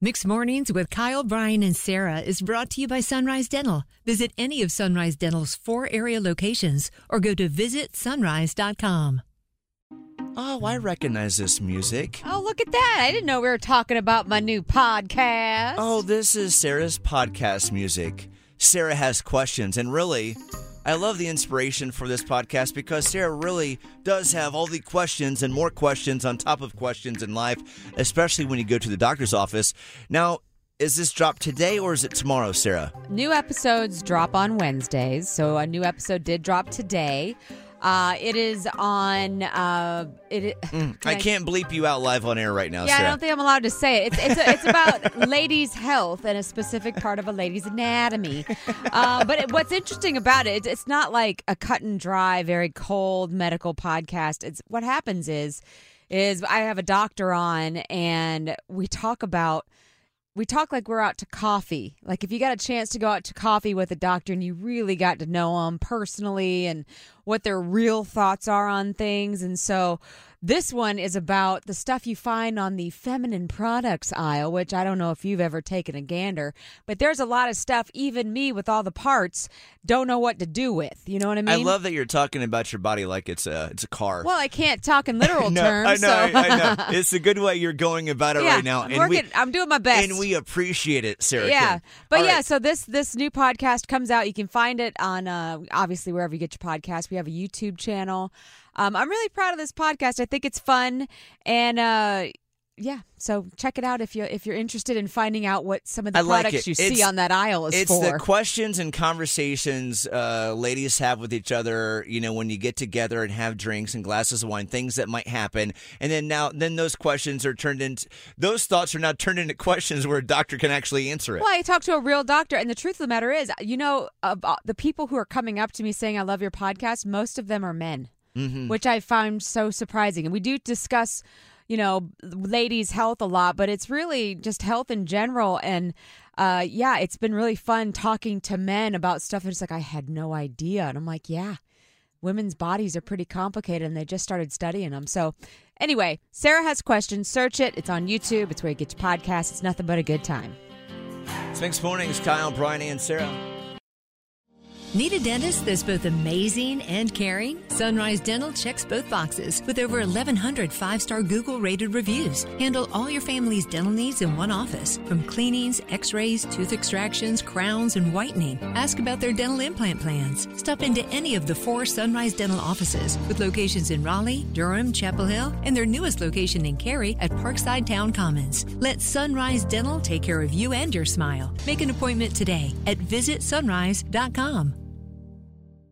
Mixed Mornings with Kyle, Brian, and Sarah is brought to you by Sunrise Dental. Visit any of Sunrise Dental's 4 area locations or go to visitsunrise.com. Oh, I recognize this music. Oh, look at that. I didn't know we were talking about my new podcast. Oh, this is Sarah's podcast music. Sarah has questions, and really, I love the inspiration for this podcast because Sarah really does have all the questions and more questions on top of questions in life, especially when you go to the doctor's office. Now, is this drop today or is it tomorrow, Sarah? New episodes drop on Wednesdays, so a new episode did drop today. It is on. I can't bleep you out live on air right now, yeah, Sarah. I don't think I'm allowed to say it. It's about ladies' health and a specific part of a lady's anatomy. But what's interesting about it, it's not like a cut and dry, very cold medical podcast. It's what happens is I have a doctor on and we talk like we're out to coffee. Like if you got a chance to go out to coffee with a doctor and you really got to know them personally and what their real thoughts are on things. And so this one is about the stuff you find on the feminine products aisle, which I don't know if you've ever taken a gander, but there's a lot of stuff, even me with all the parts, don't know what to do with. You know what I mean? I love that you're talking about your body like it's a car. Well, I can't talk in literal terms. I know. It's a good way you're going about it right now. I'm doing my best. And we appreciate it, Sarah. Yeah. Kim. But all yeah, right. so this new podcast comes out. You can find it on, obviously, wherever you get your podcast. We have a YouTube channel. I'm really proud of this podcast. I think it's fun. And so check it out if you're interested in finding out what some of the products you see on that aisle is for. It's the questions and conversations ladies have with each other, when you get together and have drinks and glasses of wine, things that might happen. And then those questions are those thoughts are now turned into questions where a doctor can actually answer it. Well, I talked to a real doctor, and the truth of the matter is, the people who are coming up to me saying, I love your podcast, most of them are men, which I found so surprising. And we do discuss ladies' health a lot, but it's really just health in general. And it's been really fun talking to men about stuff. It's like, I had no idea. And I'm like, yeah, women's bodies are pretty complicated and they just started studying them. So anyway, Sarah has questions. Search it. It's on YouTube. It's where you get your podcast. It's nothing but a good time. Thanks mornings, Kyle, Brian, and Sarah. Need a dentist that's both amazing and caring? Sunrise Dental checks both boxes with over 1,100 5-star Google-rated reviews. Handle all your family's dental needs in one office, from cleanings, x-rays, tooth extractions, crowns, and whitening. Ask about their dental implant plans. Stop into any of the 4 Sunrise Dental offices with locations in Raleigh, Durham, Chapel Hill, and their newest location in Cary at Parkside Town Commons. Let Sunrise Dental take care of you and your smile. Make an appointment today at visitsunrise.com.